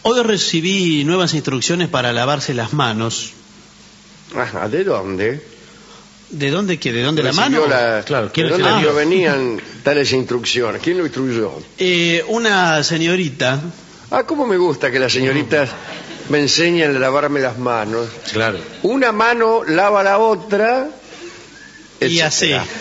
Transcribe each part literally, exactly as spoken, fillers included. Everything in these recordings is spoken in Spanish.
Hoy recibí nuevas instrucciones para lavarse las manos. Ajá, ¿de dónde? ¿De dónde qué? ¿De dónde la Recibió mano? la- Claro, ¿quién ¿De se dónde la dio? provenían tales instrucciones? ¿Quién lo instruyó? Eh, una señorita. Ah, cómo me gusta que las señoritas me enseñen a lavarme las manos. Claro. Una mano lava la otra, Y así. etcétera.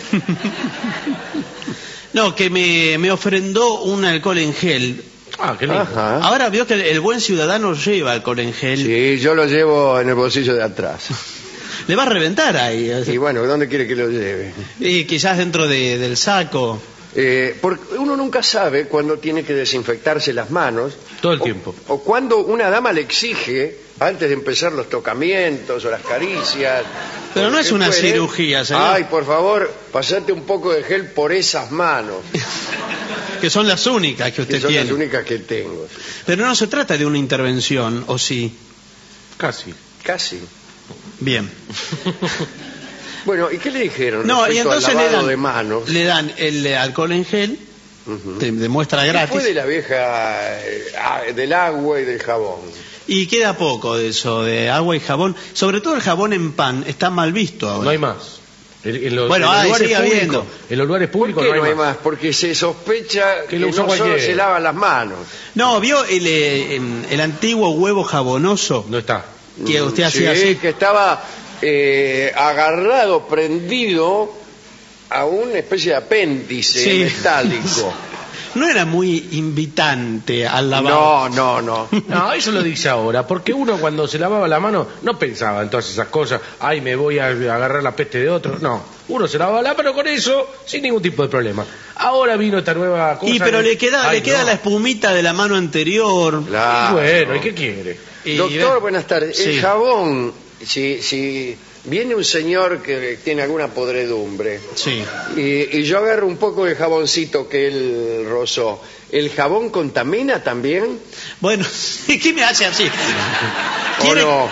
No, que me, me ofrendó un alcohol en gel. Ah, qué lindo. Ajá. Ahora vio que el, el buen ciudadano lleva alcohol en gel. Sí, yo lo llevo en el bolsillo de atrás. Le va a reventar ahí. Y bueno, ¿dónde quiere que lo lleve? Y quizás dentro de- del saco. Eh, porque uno nunca sabe cuándo tiene que desinfectarse las manos. Todo el o- tiempo. O cuando una dama le exige, antes de empezar los tocamientos o las caricias. Pero no o es lo que una fuere, cirugía, señor. Ay, por favor, pasate un poco de gel por esas manos, Que son las únicas que que usted son tiene. las únicas que tengo. Pero no se trata de una intervención, ¿o sí? Casi. Casi. Bien. Bueno, ¿y qué le dijeron No, y respecto al entonces le lavado dan, de manos? le dan el eh, alcohol en gel, Ujú. te demuestra ¿Qué gratis, fue de la vieja eh, ah, del agua y del jabón? y queda poco de eso, de agua y jabón. Sobre todo el jabón en pan, está mal visto ahora. No hay más. En, en los, Bueno, en los ay, lugares sigue públicos, habiendo. en los lugares ¿Por públicos qué no hay, más. Porque se sospecha Que que, lo no usó solo cualquiera. se lavan las manos. No, ¿vio el, eh, em, el antiguo huevo jabonoso? No está. Que usted Mm, hacía sí, así. que estaba eh, agarrado, prendido a una especie de apéndice Sí. metálico. No era muy invitante al lavado. No, no, no. No, eso lo dice ahora, porque uno cuando se lavaba la mano no pensaba en todas esas cosas, ay, me voy a agarrar la peste de otro. No, uno se lavaba la mano con eso sin ningún tipo de problema. Ahora vino esta nueva cosa. Y pero de- le queda, Ay, le queda no. la espumita de la mano anterior. Y Claro. bueno, ¿y qué quiere? Y- Doctor, buenas tardes. Sí. El jabón, si, si viene un señor que tiene alguna podredumbre Sí. y, y yo agarro un poco de jaboncito que él rozó, ¿el jabón contamina también? Bueno, ¿qué me hace así? ¿O ¿Quiere- no?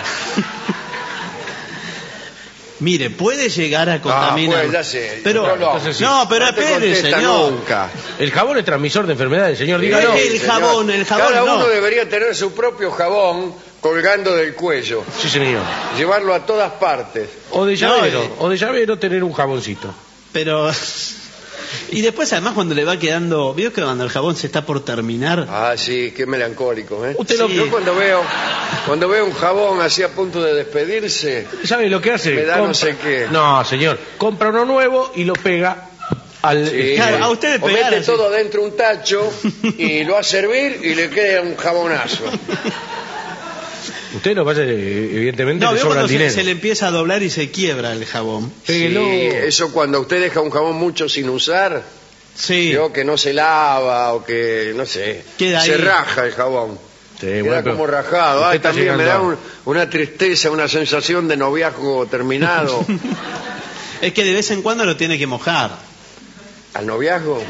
Mire, puede llegar a contaminar. Ah, pues, ya sé. Pero, No, no. Entonces sí. no, pero No te espere, contesta señor. nunca. El jabón es transmisor de enfermedades, señor, Sí, dígalo. es que el señor. jabón, el jabón Cada no. uno debería tener su propio jabón colgando del cuello, Sí, señor. llevarlo a todas partes. O de llavero, eh. o de llavero tener un jaboncito. Pero... Y después, además, cuando le va quedando... ¿Vio que cuando el jabón se está por terminar? Ah, sí, qué melancólico, ¿eh? Usted lo- Yo cuando veo, cuando veo un jabón así a punto de despedirse, ¿Sabe lo que hace? Me da no sé qué. No, señor. Compra uno nuevo y lo pega al... sí, Claro, a usted le o pegaron, mete sí. todo dentro un tacho y lo va a servir y le queda un jabonazo. Usted lo pasa, evidentemente, No, le vio sobra cuando el se, dinero. se le empieza a doblar y se quiebra el jabón. Sí, Péguelo. eso cuando usted deja un jabón mucho sin usar, Sí. vio que no se lava o que, no sé, Queda se ahí. raja el jabón. Sí, Queda bueno, pero como rajado. usted Ay, está también me da llegando un- una tristeza, una sensación de noviazgo terminado. Es que de vez en cuando lo tiene que mojar. ¿Al noviazgo?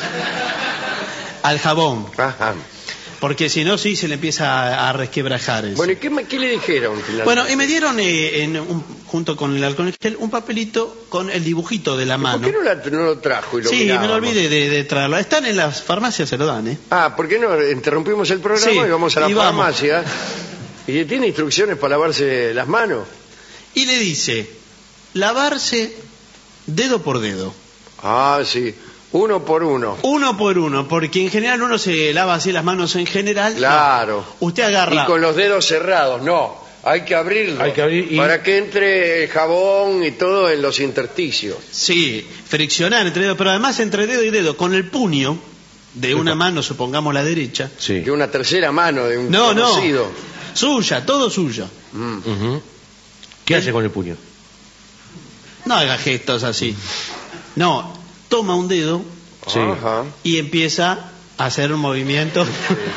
Al jabón. Ajá. Porque si no, sí, se le empieza a, a resquebrajar eso. Bueno, ¿y qué, me- qué le dijeron finalmente? Bueno, y me dieron, eh, en un- junto con el alcohol en gel, un papelito con el dibujito de la ¿Por mano. qué no, la- no lo trajo y lo Sí, me mirábamos? lo olvidé de, de traerlo. Están en las farmacias, se lo dan, ¿eh? Ah, ¿por qué no interrumpimos el programa Sí, y vamos a la y vamos. farmacia? ¿Y tiene instrucciones para lavarse las manos? Y le dice, lavarse dedo por dedo. Ah, sí. Uno por uno. Uno por uno, porque en general uno se lava así las manos en general. Claro. No. Usted agarra... Y con los dedos cerrados, no. Hay que abrirlo. Hay que abrir y- Para que entre el jabón y todo en los intersticios. Sí, friccionar entre dedos, pero además entre dedo y dedo, con el puño de una mano, supongamos la derecha. Sí. De una tercera mano de un No, no. conocido. Suya, todo suyo. Mm. Ujú. ¿Qué hace con el puño? No haga gestos así. No, toma un dedo Sí. Ajá. y empieza a hacer un movimiento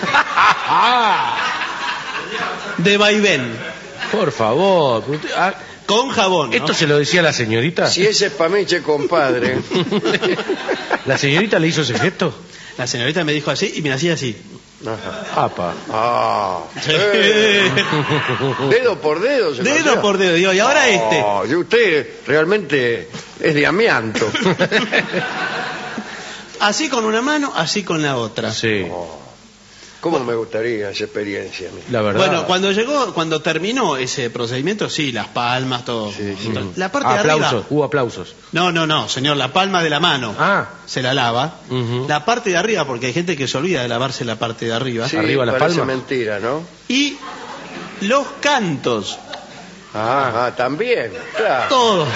de vaivén Por favor. Usted- ah, con jabón, ¿no? ¿Esto se lo decía la señorita? Si ese es pamiche, compadre. ¿La señorita le hizo ese gesto? La señorita me dijo así y me hacía así. Ajá. Apa. Ah. Eh. Dedo por dedo. se lo Dedo hacía. por dedo, digo, y ahora este. Oh, y usted realmente es de amianto. Así con una mano, así con la otra. Sí. ¿Cómo me gustaría esa experiencia a mí? La verdad. Bueno, cuando llegó, cuando terminó ese procedimiento, sí, las palmas, todo. Sí, sí. La parte Ah, de aplausos, arriba. hubo aplausos. No, no, no, señor, la palma de la mano Ah, se la lava. Ujú. La parte de arriba, porque hay gente que se olvida de lavarse la parte de arriba. Sí, arriba las parece palmas. mentira, ¿no? Y los cantos, Ah, ah, también, claro. todos.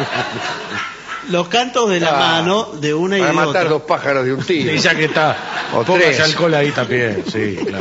Los cantos de la Ah, mano de una y Para de matar otra. dos pájaros de un tiro. y ya que está, O póngase tres. alcohol ahí también, sí, claro.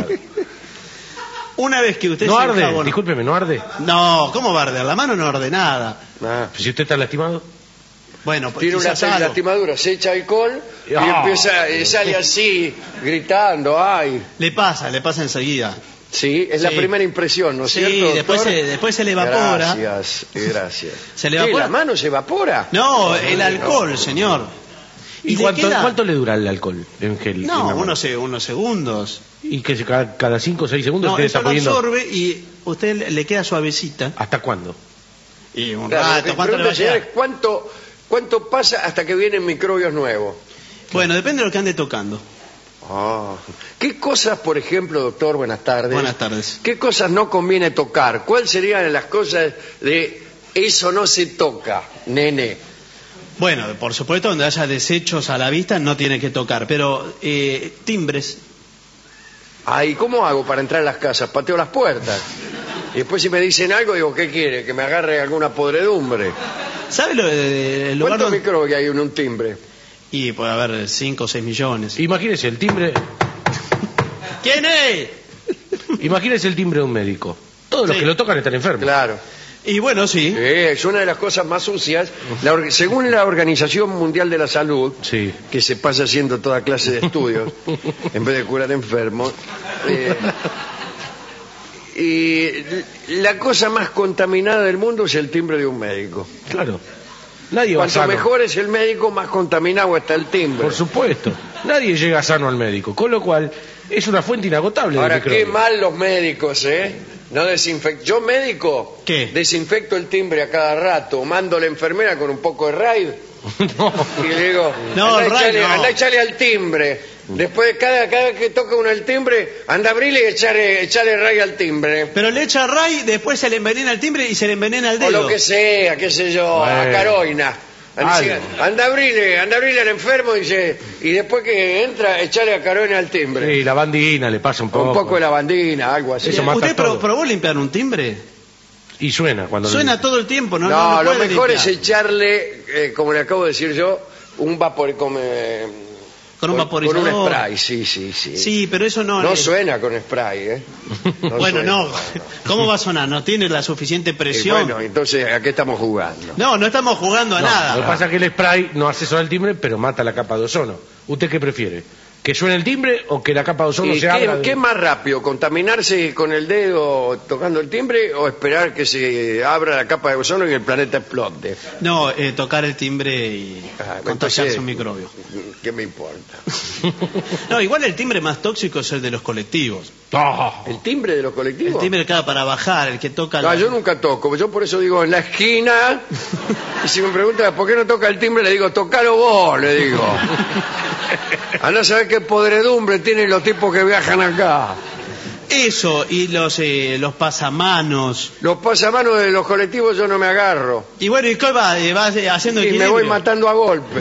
Una vez que usted No se arde, enjabona- discúlpeme, no arde. No, ¿cómo va a arder? La mano no arde nada. Ah. Si usted está lastimado. Bueno, pues Tiene una quizás algo. lastimadura, se echa alcohol y Ah. empieza, eh, sale así, gritando, ay. Le pasa, le pasa enseguida. Sí, es la Sí. primera impresión, ¿no es Sí, cierto, después doctor? se- después se le evapora. Gracias, eh, gracias. Se le ¿Qué, evapora. ¿La mano se evapora? No, el alcohol, señor. ¿Y, le cuánto, queda- cuánto le dura el alcohol en gel? en la No, mano? unos, se- unos segundos. Y que se- cada, cada cinco o seis segundos No, usted eso está lo poniendo. absorbe y usted le- le queda suavecita. ¿Hasta cuándo? Y un Claro, rato, mi ¿cuánto le pregunta, va a señor, es quedar? ¿cuánto, ¿cuánto pasa hasta que vienen microbios nuevos? Bueno, depende de lo que ande tocando. Ah. ¿Qué cosas, por ejemplo, doctor, buenas tardes? Buenas tardes. ¿Qué cosas no conviene tocar? ¿Cuáles serían las cosas de eso no se toca, nene? Bueno, por supuesto, donde haya desechos a la vista no tiene que tocar, pero eh, timbres. Ay, ¿cómo hago para entrar a las casas? Pateo las puertas. Y después si me dicen algo, digo, ¿qué quiere? ¿Que me agarre alguna podredumbre? ¿Sabe lo de, el lugar ¿Cuántos donde... microbios hay en un timbre? Y puede haber cinco o seis millones. Imagínese el timbre, ¿Quién es? imagínese el timbre de un médico. Todos los Sí. que lo tocan están enfermos. Claro. Y bueno, sí. Sí, es una de las cosas más sucias. La or- según la Organización Mundial de la Salud, Sí. que se pasa haciendo toda clase de estudios en vez de curar enfermos, eh, y la cosa más contaminada del mundo es el timbre de un médico. Claro. Nadie va Cuanto sano. mejor es el médico, más contaminado está el timbre. Por supuesto. Nadie llega sano al médico. Con lo cual, es una fuente inagotable Ahora, de qué microbios. mal los médicos, ¿eh? No desinfect... Yo, médico, ¿Qué? desinfecto el timbre a cada rato, mando a la enfermera con un poco de Raid No. y le digo, No, anda, Raid echale, no. anda, echale al timbre. Después, cada, cada vez que toca uno el timbre, anda a abrirle y echale, echale Raid al timbre. Pero le echa ray, después se le envenena el timbre y se le envenena el O dedo. lo que sea, qué sé yo, a Bueno. Caroina. Anda, Algo. anda a abrirle, anda a abrirle al enfermo y, dice, y después que entra, echale a Caroina al timbre. Sí, la bandina le pasa un poco. Un poco de lavandina, algo así. Eso mata ¿Usted pro- todo. probó limpiar un timbre? Y suena cuando Suena todo el tiempo, ¿no? No, no, no lo puede mejor limpiar. es echarle, eh, como le acabo de decir yo, un vapor con, eh, Con un vaporizador. Con un spray, sí, sí, sí. Sí, pero eso no... No es- suena con spray, ¿eh? No bueno, suena. no. ¿Cómo va a sonar? ¿No tiene la suficiente Y presión? bueno, entonces, ¿a qué estamos jugando? No, no estamos jugando a No, nada. Lo que pasa es que el spray no hace sonar el timbre, pero mata la capa de ozono. ¿Usted qué prefiere? ¿Que suene el timbre o que la capa de ozono ¿Y se qué, abra? de- qué más rápido? ¿Contaminarse con el dedo tocando el timbre o esperar que se abra la capa de ozono y el planeta explote? No, eh, tocar el timbre y Ah, contagiarse entonces, un microbio. ¿Qué me importa? No, igual el timbre más tóxico es el de los colectivos. Ah, ¿El timbre de los El colectivos? timbre cada para bajar, el que toca... No, la- yo nunca toco. Yo por eso digo en la esquina. Y si me preguntan por qué no toca el timbre, le digo, tocalo vos, le digo. A no saber qué podredumbre tienen los tipos que viajan acá. Eso, y los, eh, los pasamanos. Los pasamanos de los colectivos yo no me agarro. Y bueno, ¿y qué va? Eh, va eh, haciendo Y me equilibrio. voy matando a golpe.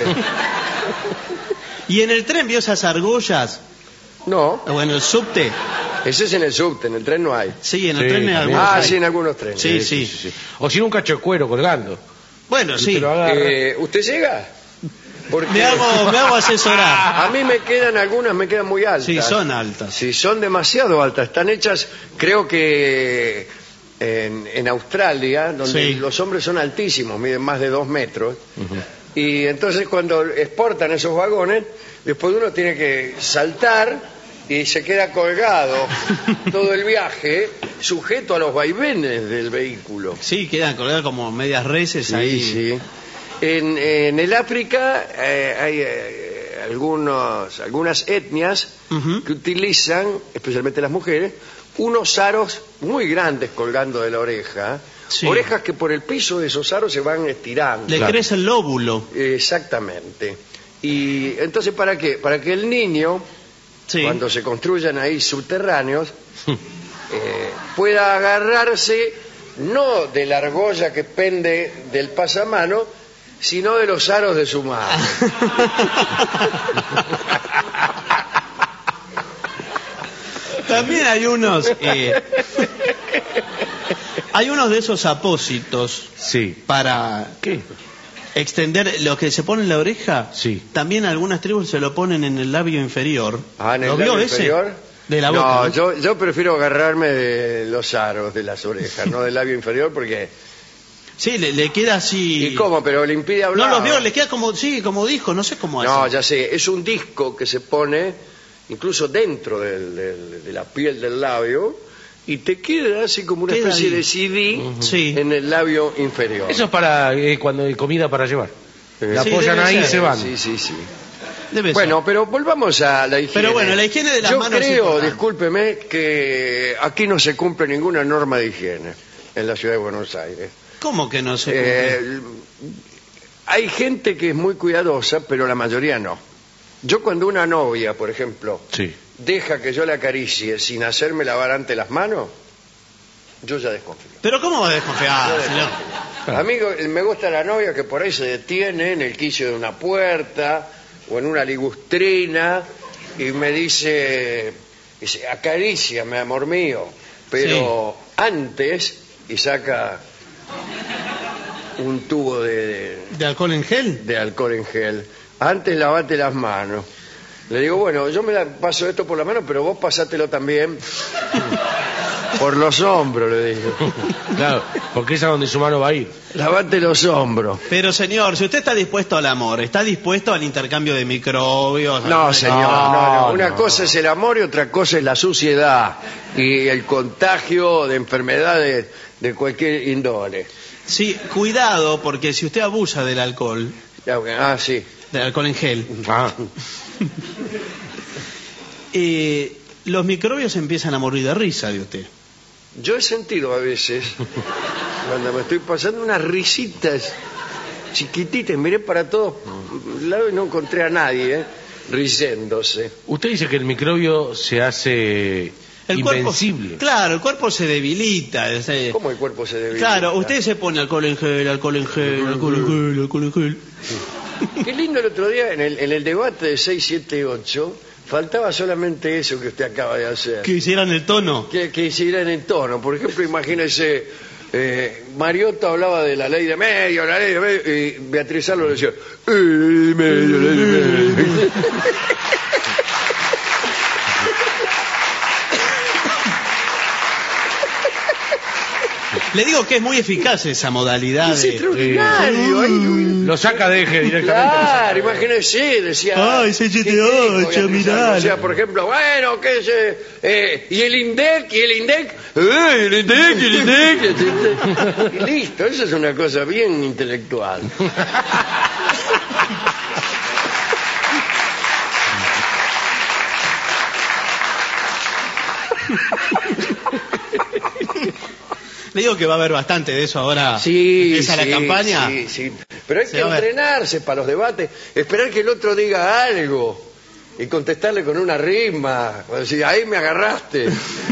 ¿Y en el tren vio esas argollas? No, O en el subte. ese es en el subte, en el tren no hay. Sí, en el Sí, tren hay también. algunos. Ah, hay. sí, en algunos trenes. Sí, sí. O si no, un cacho de cuero colgando. Bueno, Y sí. te lo agarra. Eh, ¿Usted llega? Porque Me hago, me hago asesorar. a mí me quedan algunas, me quedan muy altas. Sí, son altas. Sí, son demasiado altas. Están hechas, creo que en, en Australia, donde Sí. los hombres son altísimos, miden más de dos metros. Y entonces cuando exportan esos vagones, después uno tiene que saltar y se queda colgado todo el viaje, sujeto a los vaivenes del vehículo. Sí, quedan colgadas como medias reses ahí. Sí, sí. En, en el África eh, hay eh, algunos, algunas etnias Ujú. que utilizan, especialmente las mujeres, unos aros muy grandes colgando de la oreja, Sí. orejas que por el piso de esos aros se van estirando. Le Claro. crece el lóbulo. Exactamente. Y entonces, ¿para qué? Para que el niño Sí. cuando se construyan ahí subterráneos, eh, pueda agarrarse no de la argolla que pende del pasamano, sino de los aros de su mano. También hay unos... eh, hay unos de esos apósitos Sí. para ¿Qué? extender lo que se pone en la oreja. Sí. También algunas tribus se lo ponen en el labio inferior. Ah, ¿en el ¿Lo vio labio ese? inferior? De la no, boca. ¿no? Yo, yo prefiero agarrarme de los aros de las orejas, no del labio inferior, porque... Sí, le, le queda así... ¿Y cómo? Pero le impide hablar. No los veo, le queda como, sí, como dijo, no sé cómo hace. No, ya sé, es un disco que se pone incluso dentro del- del- de la piel del labio y te queda así como una Queda especie ahí. de C D Sí. en el labio inferior. Eso es para eh, cuando hay comida para llevar. La Sí, apoyan debe ahí y ser. se van. Sí, sí, sí. Debe Bueno, ser. pero volvamos a la higiene. Pero bueno, la higiene de las Yo manos es creo, importante. discúlpeme, que aquí no se cumple ninguna norma de higiene en la ciudad de Buenos Aires. ¿Cómo que no se cumple? Eh, hay gente que es muy cuidadosa, pero la mayoría no. Yo cuando una novia, por ejemplo, Sí. deja que yo la acaricie sin hacerme lavar antes las manos, yo ya desconfío. Pero ¿cómo va a desconfiar, señor? Amigo, me gusta la novia que por ahí se detiene en el quicio de una puerta o en una ligustrina y me dice, dice acaríciame, amor mío, pero antes, y saca un tubo de, de, ¿De alcohol en gel? de alcohol en gel. Antes lavate las manos. Le digo, bueno, yo me la paso esto por la mano, pero vos pasátelo también por los hombros, le digo. Claro, porque es a donde su mano va a ir. Lavate los hombros. Pero señor, si usted está dispuesto al amor, está dispuesto al intercambio de microbios. No, al- señor, no, no. no, Una no. cosa es el amor y otra cosa es la suciedad y el contagio de enfermedades de cualquier índole. Sí, cuidado, porque si usted abusa del alcohol, Ah, sí. del alcohol en gel, Ah, eh, los microbios empiezan a morir de risa de usted. Yo he sentido a veces, cuando me estoy pasando, unas risitas chiquititas, miré para todos lados y no encontré a nadie, ¿eh? Riéndose. usted dice que el microbio se hace El invencible. cuerpo, claro, el cuerpo se debilita. es, eh, ¿Cómo el cuerpo se debilita? Claro, usted se pone alcohol en gel, alcohol en gel, alcohol en gel, alcohol en gel. Qué lindo el otro día, en el, en el debate de seis siete ocho, faltaba solamente eso que usted acaba de hacer. Que hicieran el tono. Que, que hicieran en tono. Por ejemplo, imagínese, eh, Mariotto hablaba de la ley de medio, la ley de medio, y Beatriz Arlo decía, "Eh, ley de medio, ley de medio". Le digo que es muy eficaz esa modalidad Es de... extraordinario. ahí, Lo saca de eje directamente. Claro, imagínese, decía. Ay, seis siete ¿qué dijo ocho, Beatriz mirá. Arlo? O sea, por ejemplo, bueno, ¿qué es? eh, eh, y el INDEC, y el INDEC, eh, el INDEC, el INDEC. Y listo, eso es una cosa bien intelectual. Le digo que va a haber bastante de eso ahora. Sí, Empieza sí, la campaña. sí, sí. Pero hay Se que va a ver. entrenarse para los debates, esperar que el otro diga algo y contestarle con una rima, o decir, ahí me agarraste.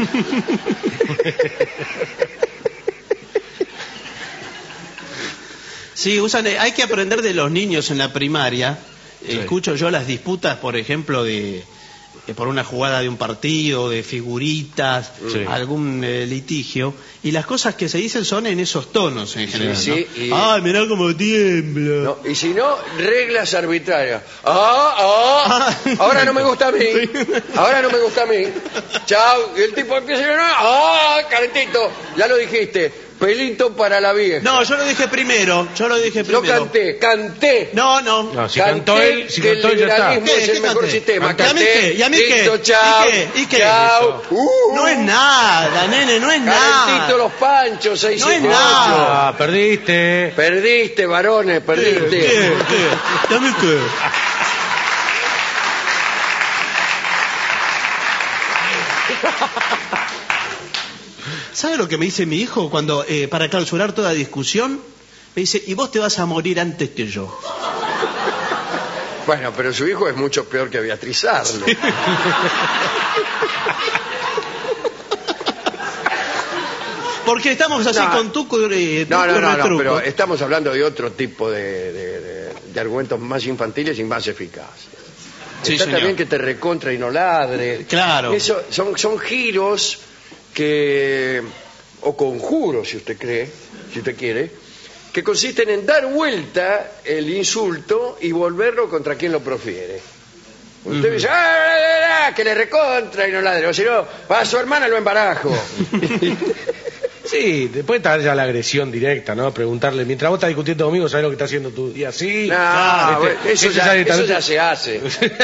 Sí, usan, eh, hay que aprender de los niños en la primaria. Sí. Escucho yo las disputas, por ejemplo, de, de por una jugada de un partido, de figuritas, Sí. algún eh, litigio, y las cosas que se dicen son en esos tonos en general. sí, ¿no? y- Ay, mirá cómo tiembla. No, y si no, reglas arbitrarias. Ah, ah, ahora no me gusta a mí. Ahora no me gusta a mí. Chao. Y el tipo empieza a decir, ah, calentito. Ya lo dijiste. Pelito para la vieja. No, yo lo dije primero, yo lo dije Yo primero. canté, canté. No, no. No, si Canté cantó él, si que cantó el él ya está. liberalismo ¿Qué? es ¿Qué el mejor canté? sistema. ¿Y a mí Canté, qué? ¿Y a mí qué? listo, ¿Y chao. qué? ¿Y qué? Chao. Uh, No es nada, nene, no es calentito nada. los panchos, seis No es siete nada. Ah, perdiste. ocho. Perdiste, varones, ¿Qué? perdiste. ¿Qué? ¿Qué? Dame qué. ¿Sabe lo que me dice mi hijo cuando, eh, para clausurar toda discusión? Me dice, y vos te vas a morir antes que yo. Bueno, pero su hijo es mucho peor que Beatriz Arlo. Porque estamos así No. con tuco y No, no, no, no, retruco. pero estamos hablando de otro tipo de, de- de- de argumentos más infantiles y más eficaces. Sí, Está señor. también que te recontra y no ladre. Claro. Eso son, son giros que, o conjuros, si usted cree, si usted quiere, que consisten en dar vuelta el insulto y volverlo contra quien lo profiere. Usted dice, ¡ah, ah, ah, que le recontra y no ladre! O si no, va a su hermana lo embarajo. Sí, después está ya la agresión directa, ¿no? Preguntarle, mientras vos estás discutiendo conmigo, ¿sabes lo que está haciendo tú? Y así. No, claro, bueno, este- eso, este ya, directamente- eso ya se hace.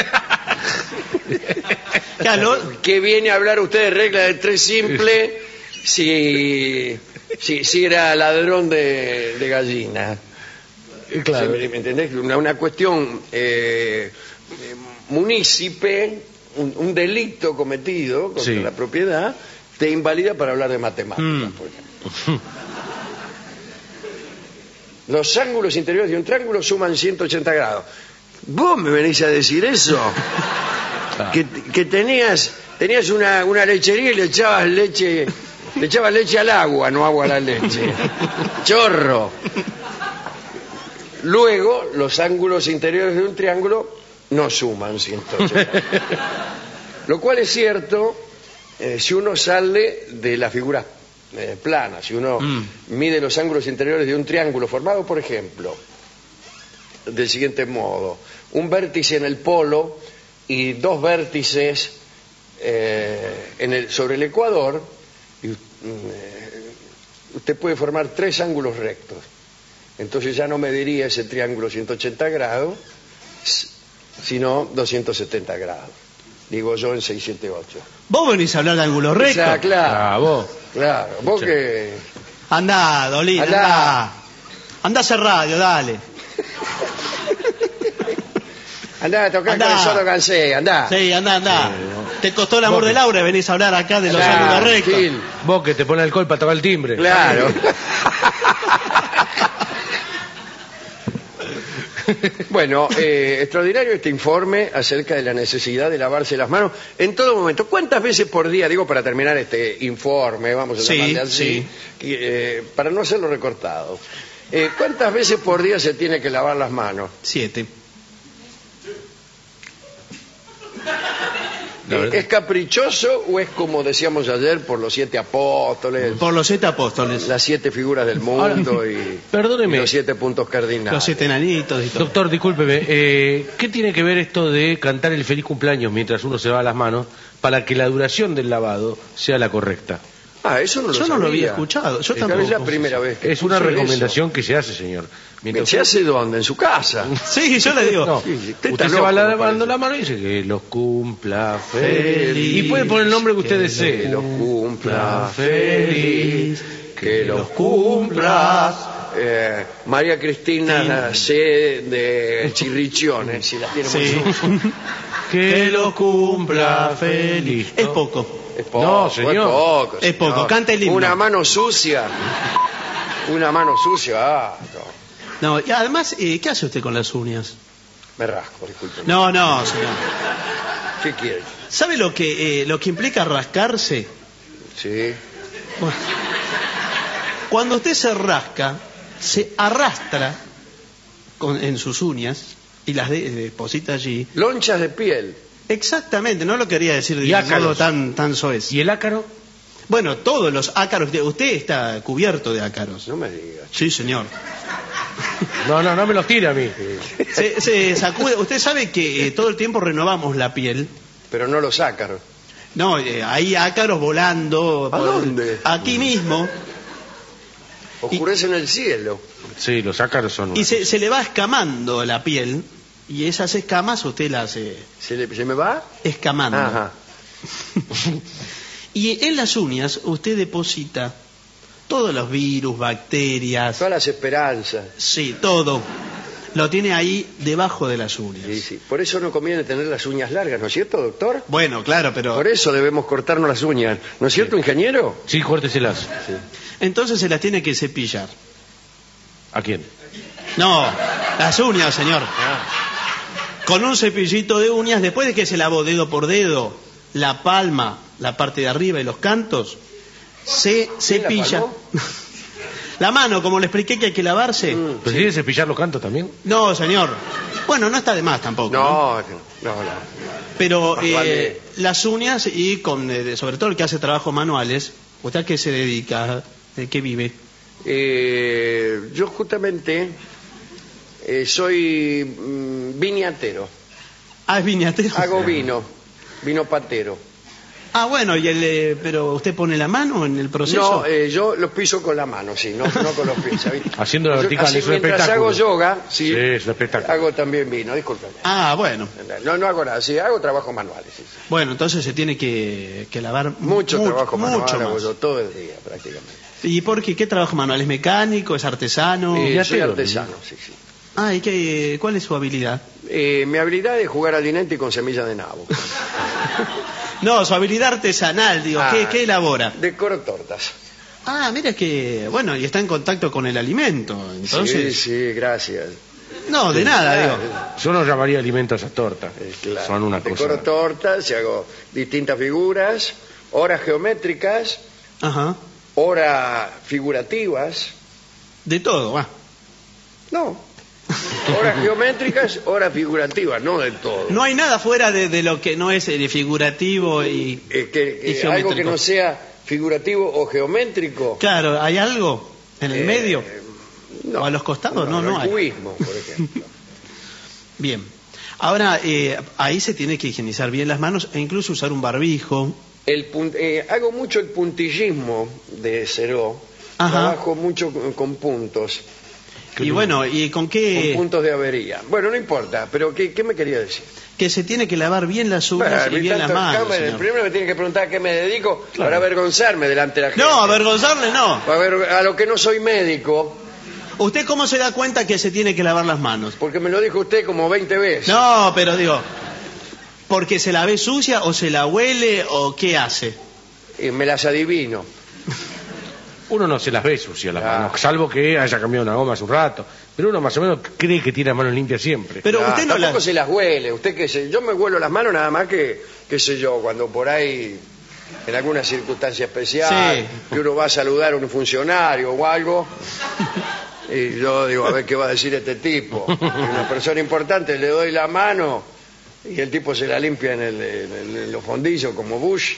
Claro, ¿Qué viene a hablar usted de regla de tres simple si, si, si era ladrón de, de gallina? Claro. ¿Me me entendés? Una, una cuestión eh, eh, munícipe, un, un delito cometido contra Sí. la propiedad, te invalida para hablar de matemáticas, Mm. por ejemplo. Los ángulos interiores de un triángulo suman ciento ochenta grados. ¿Vos me venís a decir eso? Que, que tenías tenías una, una lechería y le echabas leche le echabas leche al agua, no agua a la leche. Chorro. Luego, los ángulos interiores de un triángulo no suman ciento ochenta. Lo cual es cierto eh, si uno sale de la figura eh, plana, si uno Mm. mide los ángulos interiores de un triángulo formado, por ejemplo, del siguiente modo: un vértice en el polo y dos vértices eh, en el, sobre el ecuador, y, mm, eh, usted puede formar tres ángulos rectos. Entonces ya no mediría ese triángulo ciento ochenta grados, s- sino doscientos setenta grados. Digo yo en seiscientos setenta y ocho. vos venís a hablar de ángulo recto. O sea, claro, Ah, vos. claro. Vos Sí. que... Andá, Dolina, Andá. andá. Andá a hacer radio, dale. Andá a tocar Andá. con el solo cansé, andá. Sí, andá, andá. Sí, no. Te costó el amor Vos- de Laura y venís a hablar acá de los Claro, ángulos rectos. Gil. Vos que te pones alcohol para tocar el timbre. Claro. Bueno, eh, extraordinario este informe acerca de la necesidad de lavarse las manos en todo momento. ¿Cuántas veces por día, digo para terminar este informe, vamos a Sí, llamarle así, sí. y, eh, para no hacerlo recortado, eh, ¿cuántas veces por día se tiene que lavar las manos? Siete. La Eh, verdad. ¿Es caprichoso o es como decíamos ayer por los siete apóstoles, Por los siete apóstoles. las siete figuras del mundo Ahora, y, perdóneme. y los siete puntos cardinales? Los siete enanitos y todo. Doctor, discúlpeme, eh, ¿qué tiene que ver esto de cantar el feliz cumpleaños mientras uno se lava las manos para que la duración del lavado sea la correcta? Ah, eso no lo Yo no lo sabía. había escuchado, yo Esta tampoco. Es la primera vez que Es una escucho recomendación que se hace, señor. eso. Mientras ¿Se hace dónde? ¿En su casa? Sí, yo le digo. No, Sí, sí, usted usted está se va loco, me lavando parece. la mano y dice que los cumpla Feliz, feliz. Y puede poner el nombre que usted que desee. Que los cumpla feliz, que los cumplas. Eh, María Cristina C. de Chirrichones, si la tiene muy Sí. bien. Que lo cumpla feliz. Es poco. Es poco, No, señor. es poco. Es poco, señor. canta el himno. Una mano sucia. Una mano sucia. Ah, no. No, y además, eh, ¿qué hace usted con las uñas? Me rasco, disculpen. No, no, señor. ¿Qué quiere? ¿Sabe lo que, eh, lo que implica rascarse? Sí. Bueno, cuando usted se rasca, se arrastra con- en sus uñas y las de- deposita allí. Lonchas de piel. Exactamente, no lo quería decir de Y un ácaros. modo tan, tan soez. ¿Y el ácaro? Bueno, todos los ácaros, de- usted está cubierto de ácaros. No me digas. Sí, señor. No, no, no me los tire a mí. Se, se sacude. Usted sabe que eh, todo el tiempo renovamos la piel. Pero no los ácaros. No, eh, hay ácaros volando. ¿A por- dónde? Aquí mismo. Oscurecen el cielo. Sí, los ácaros son... Y se, se le va escamando la piel. Y esas escamas usted las eh, ¿Se, le- se me va? escamando. Ajá. Y en las uñas usted deposita todos los virus, bacterias, Todas las esperanzas. sí, todo. Lo tiene ahí debajo de las uñas. Sí, sí. Por eso no conviene tener las uñas largas, ¿no es cierto, doctor? Bueno, claro, pero Por eso debemos cortarnos las uñas. ¿No es cierto, ingeniero? Sí, córteselas. Sí. entonces se las tiene que cepillar. ¿A quién? No, las uñas, señor. con un cepillito de uñas, después de que se lavó dedo por dedo, la palma, la parte de arriba y los cantos, se cepilla. palmó? La mano, como le expliqué que hay que lavarse. ¿Pero si quiere cepillar los cantos también? No, señor. Bueno, no está de más tampoco. No, no, no. Pero Más eh, vale. las uñas y con, eh, sobre todo el que hace trabajos manuales, ¿usted a qué se dedica? ¿De qué vive? Eh, yo justamente eh, soy mm, viniatero. Ah, es viñatero. Hago vino, vino patero. Ah, bueno, y el, eh, pero ¿usted pone la mano en el proceso? No, eh, yo lo piso con la mano, sí, no, no con los pies. ¿sabes? Haciendo la Yo, vertical, así, es un mientras espectáculo. hago yoga, sí, Sí, es un espectáculo. hago también vino, discúlpeme. Ah, bueno. No, no hago nada, sí, hago trabajos manuales. Sí, sí. Bueno, entonces se tiene que, que lavar Mucho, mu- trabajo manual mucho hago más. yo todo el día, prácticamente. ¿Y por qué? ¿Qué trabajo manual? ¿Es mecánico? ¿Es artesano? Eh, ya soy te lo artesano, sí, sí. Ah, ¿y qué, cuál es su habilidad? Eh, mi habilidad es jugar al dinente con semilla de nabo. No, su habilidad artesanal, digo, ¿qué, Ah. qué elabora? Decoro tortas. Ah, mira que, bueno, y está en contacto con el alimento, entonces... Sí, sí, gracias. No, de nada, digo. Yo no llamaría alimentos a esas tortas. Eh, claro. Son una Decoro cosa. tortas y hago distintas figuras, horas geométricas, Ajá. horas figurativas. De todo, va. No. Horas geométricas, horas figurativas, no del todo. No hay nada fuera de, de lo que no es eh, figurativo y... Eh, que, y que geométrico. algo que no sea figurativo o geométrico. Claro, ¿hay algo en el eh, medio? no. ¿O a los costados? No, no el hay. cubismo, por ejemplo. Bien. Ahora, eh, ahí se tiene que higienizar bien las manos e incluso usar un barbijo. El pun- eh, hago mucho el puntillismo de Ceró. Ajá. Trabajo mucho con, con puntos, Y bueno, ¿y con con qué? puntos de avería. Bueno, no importa, pero ¿qué, qué me quería decir? Que se tiene que lavar bien las uñas Bueno, y bien las tanto manos, cámara, el señor. primero me tiene que preguntar a qué me dedico para avergonzarme delante de la gente. No, avergonzarle no. A, ver, a lo que no soy médico, ¿Usted cómo se da cuenta que se tiene que lavar las manos? porque me lo dijo usted como veinte veces. No, pero digo, ¿porque se la ve sucia o se la huele o qué hace? Y me las adivino. Uno no se las ve sucias las Ah. manos, salvo que haya cambiado una goma hace un rato. Pero uno más o menos cree que tiene las manos limpias siempre. Pero Ah, usted no tampoco la... se las huele. Usted qué sé, yo me huelo las manos nada más que, qué sé yo, cuando por ahí, en alguna circunstancia especial, Sí. que uno va a saludar a un funcionario o algo, y yo digo, a ver qué va a decir este tipo. Y una persona importante, le doy la mano y el tipo se la limpia en, el, en, el- en los fondillos como Bush.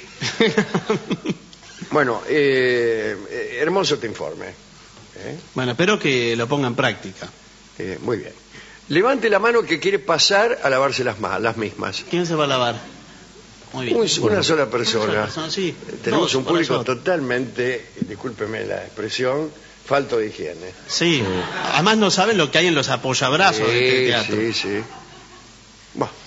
Bueno, eh, eh, hermoso te informe. ¿eh? Bueno, espero que lo ponga en práctica. Eh, muy bien. Levante la mano que quiere pasar a lavarse las, ma- las mismas. ¿Quién se va a lavar? Muy bien. Un- una sola Una persona. sola persona, sí. Eh, Tenemos Dos, un para público nosotros. totalmente, discúlpeme la expresión, falto de higiene. Sí. Además no saben lo que hay en los apoyabrazos de este Sí, teatro. sí, sí. Bueno,